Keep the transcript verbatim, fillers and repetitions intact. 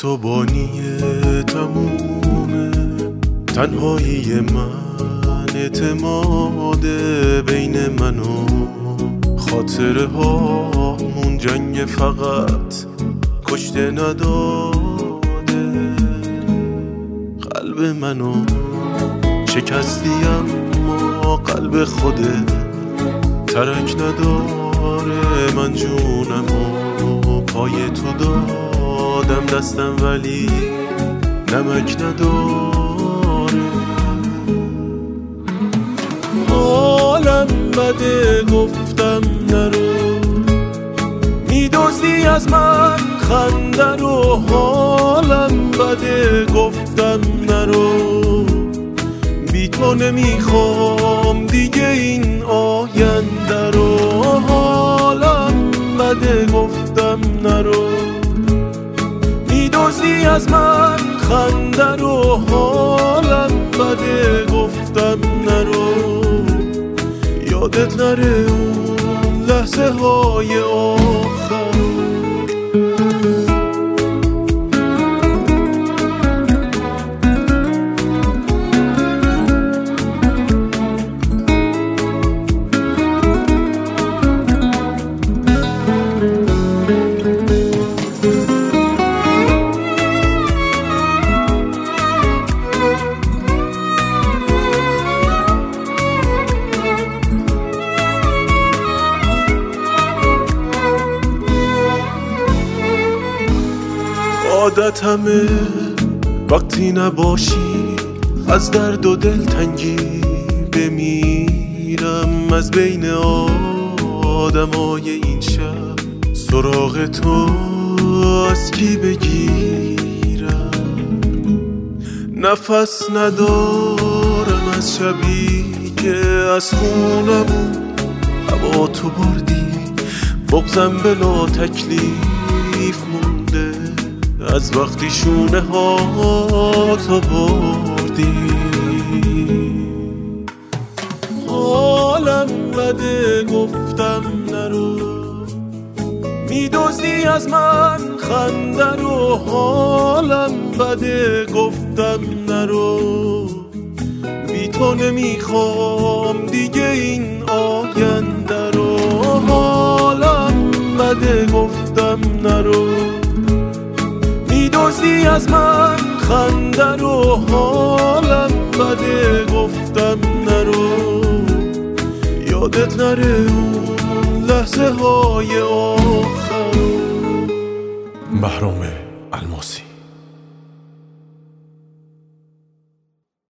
بی‌ثبانی تمومه، تنهایی من اعتماد بین من و خاطره هامون، جنگ فقط کشته نداده قلب منو، شکستی اما قلب خودت ترک نداره. من جونم و پای تو دادم دستم ولی نمک نداره. حالم بده گفتم نرو، میدزدی از من خنده رو. حالم بده گفتم نرو، بی تو نمیخوام دیگه این آینده رو. حالم بده گفتم نرو، میدزدی از من خنده رو. حالم بده گفتم نرو، یادت نره اون لحظه های آخر. عادتمه وقتی نباشی از درد و دلتنگی بمیرم. از بین آدمای این شب سراغ تو از کی بگیرم؟ نفس ندارم از شبی که از خونمون هوا تو بردی. بغضم بلا تکلیف مونده از وقتی شونه ها تو بردی. حالم بده گفتم نرو، میدزدی از من خنده رو. حالم بده گفتم نرو، بی تو نمیخوام دیگه این آینده رو. حالم بده گفتم نرو، میدزدی از من خنده رو. حالم بده گفتم نرو، یادت نره اون لحظه های آخر. بهرام الماسی.